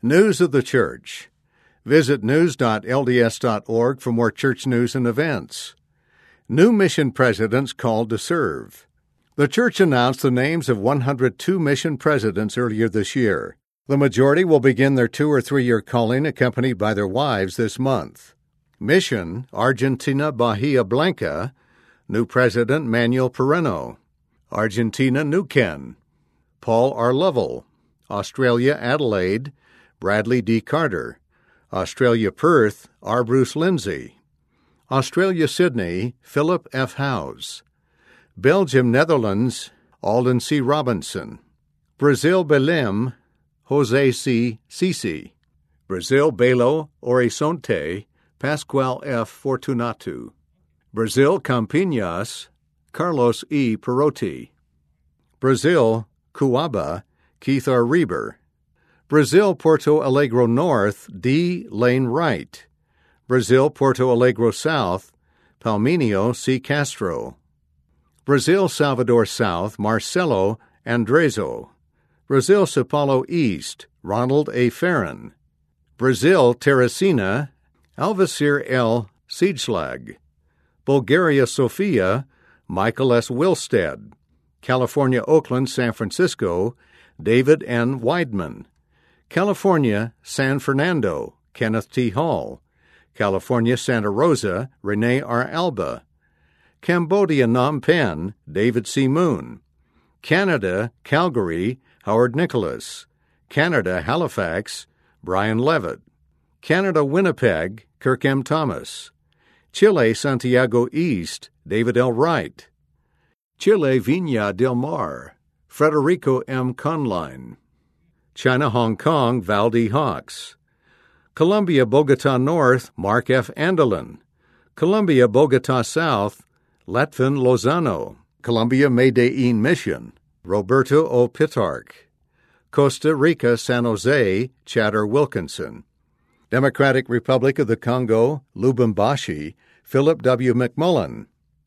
News of the Church. Visit news.lds.org for more church news and events. New mission presidents called to serve. The church announced the names of 102 mission presidents earlier this year. The majority will begin their 2 or 3 year calling accompanied by their wives this month. Mission, Argentina Bahia Blanca, new president Manuel Pereno. Argentina Neuquén. Paul R. Lovell. Australia Adelaide, Bradley D. Carter. Australia Perth, R. Bruce Lindsay. Australia Sydney, Philip F. Howes. Belgium Netherlands, Alden C. Robinson. Brazil Belém, José C. Sisi. Brazil Belo Horizonte, Pascual F. Fortunato. Brazil Campinas, Carlos E. Perotti. Brazil Cuaba, Keith R. Reber. Brazil Porto Alegre North, D. Lane Wright. Brazil Porto Alegre South, Palminio C. Castro. Brazil Salvador South, Marcelo Andrezo. Brazil Sao Paulo East, Ronald A. Farron. Brazil Teresina, Alvasir L. Siegslag. Bulgaria Sofia, Michael S. Wilstead. California Oakland, San Francisco, David N. Weidman. California San Fernando, Kenneth T. Hall. California Santa Rosa, Rene R. Alba. Cambodia Phnom Penh, David C. Moon. Canada Calgary, Howard Nicholas. Canada Halifax, Brian Levitt. Canada Winnipeg, Kirk M. Thomas. Chile Santiago East, David L. Wright. Chile Viña del Mar, Frederico M. Conline. China Hong Kong, Val D. Hawks. Colombia Bogota North, Mark F. Andelin. Colombia Bogota South, Latvin Lozano. Colombia Medellin Mission, Roberto O. Pitarch. Costa Rica San Jose, Chatter Wilkinson. Democratic Republic of the Congo, Lubumbashi, Philip W. McMullen.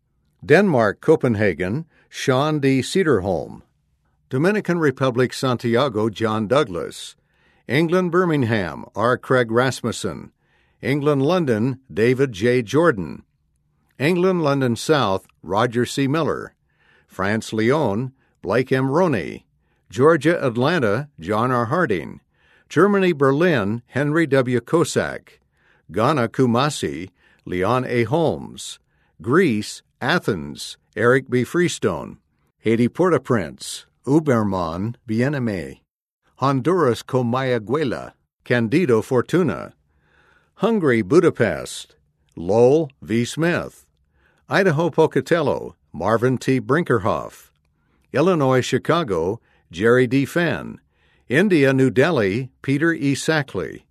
Denmark Copenhagen, Sean D. Cederholm. Dominican Republic Santiago, John Douglas. England Birmingham, R. Craig Rasmussen. England London, David J. Jordan. England London South, Roger C. Miller. France Lyon, Blake M. Roney. Georgia Atlanta, John R. Harding. Germany Berlin, Henry W. Kosak. Ghana Kumasi, Leon A. Holmes. Greece Athens, Eric B. Freestone. Haiti Port-au-Prince, Uberman Bien-Aimé. Honduras Comayagüela, Candido Fortuna. Hungary Budapest, Lowell V. Smith. Idaho Pocatello, Marvin T. Brinkerhoff. Illinois Chicago, Jerry D. Fenn. India New Delhi, Peter E. Sackley.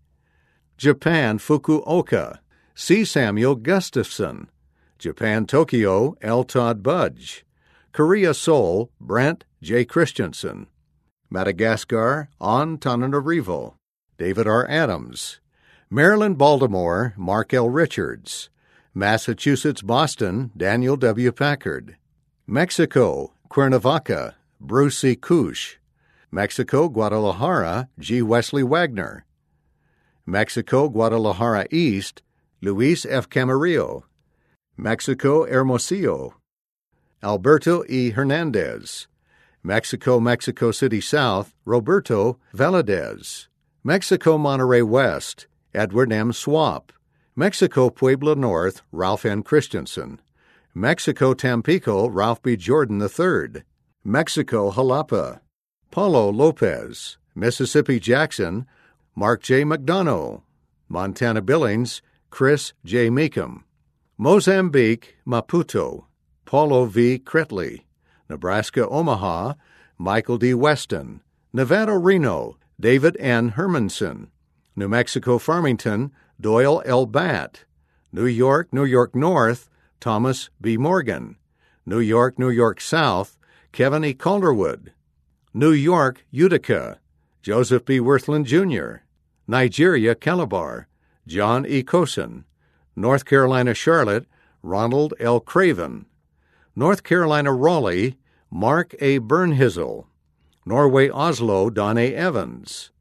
Japan Fukuoka, C. Samuel Gustafson. Japan Tokyo, L. Todd Budge. Korea Seoul, Brent J. Christensen. Madagascar, Antananarivo, David R. Adams. Maryland Baltimore, Mark L. Richards. Massachusetts Boston, Daniel W. Packard. Mexico, Cuernavaca, Bruce C. Cush. Mexico Guadalajara, G. Wesley Wagner. Mexico Guadalajara East, Luis F. Camarillo. Mexico Hermosillo, Alberto E. Hernandez. Mexico City South, Roberto Valadez. Mexico Monterey West, Edward M. Swap. Mexico Puebla North, Ralph N. Christensen. Mexico Tampico, Ralph B. Jordan III. Mexico Jalapa, Paulo Lopez. Mississippi Jackson, Mark J. McDonough. Montana Billings, Chris J. Meekum. Mozambique, Maputo, Paulo V. Cretley. Nebraska Omaha, Michael D. Weston. Nevada Reno, David N. Hermanson. New Mexico Farmington, Doyle L. Batt. New York North, Thomas B. Morgan. New York South, Kevin E. Calderwood. New York Utica, Joseph B. Worthland, Jr. Nigeria Calabar, John E. Cosin. North Carolina Charlotte, Ronald L. Craven. North Carolina Raleigh, Mark A. Bernhizel. Norway Oslo, Don A. Evans.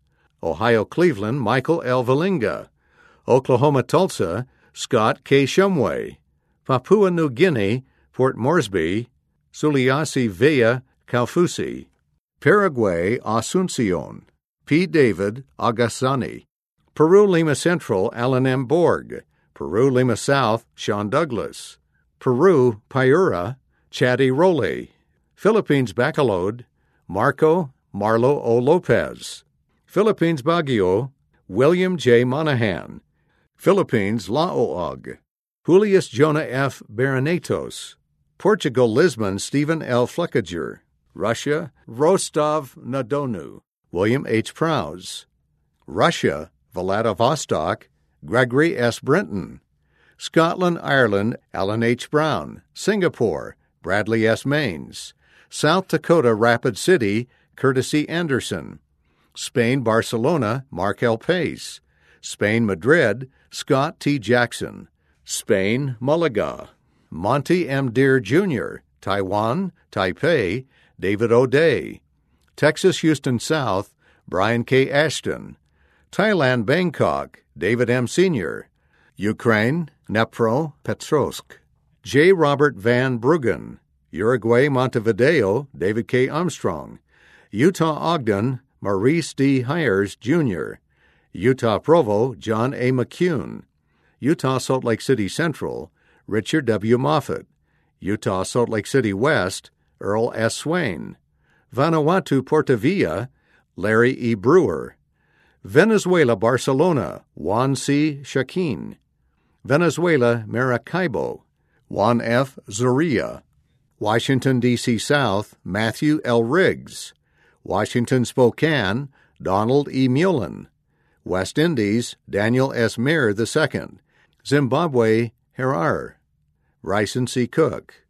Ohio Cleveland, Michael L. Valinga. Oklahoma Tulsa, Scott K. Shumway. Papua New Guinea, Port Moresby, Suliasi Vea Kaufusi. Paraguay, Asuncion. P. David Agassani. Peru Lima Central, Alan M. Borg. Peru Lima South, Sean Douglas. Peru Piura, Chaddy Role. Philippines Bacolod, Marlo O. Lopez. Philippines Baguio, William J. Monahan. Philippines Laoag, Julius Jonah F. Baranatos. Portugal Lisbon, Stephen L. Fleckager. Russia, Rostov-na-Donu, William H. Prowse. Russia, Vladivostok, Gregory S. Brenton. Scotland, Ireland, Alan H. Brown. Singapore, Bradley S. Maines. South Dakota, Rapid City, Curtis E. Anderson. Spain, Barcelona, Mark L. Pace. Spain, Madrid, Scott T. Jackson. Spain, Malaga. Monty M. Deere, Jr. Taiwan, Taipei, David O'Day. Texas, Houston South, Brian K. Ashton. Thailand, Bangkok, David M. Sr. Ukraine, Dnepro, Petrovsk. J. Robert Van Bruggen. Uruguay, Montevideo, David K. Armstrong. Utah, Ogden, Maurice D. Hires, Jr. Utah Provo, John A. McCune. Utah Salt Lake City Central, Richard W. Moffett. Utah Salt Lake City West, Earl S. Swain. Vanuatu Portavilla, Larry E. Brewer. Venezuela Barcelona, Juan C. Shaquin. Venezuela Maracaibo, Juan F. Zuria. Washington, D.C. South, Matthew L. Riggs. Washington Spokane, Donald E. Mullen. West Indies, Daniel S. Mayer II. Zimbabwe, Harare. Ryson C. Cook.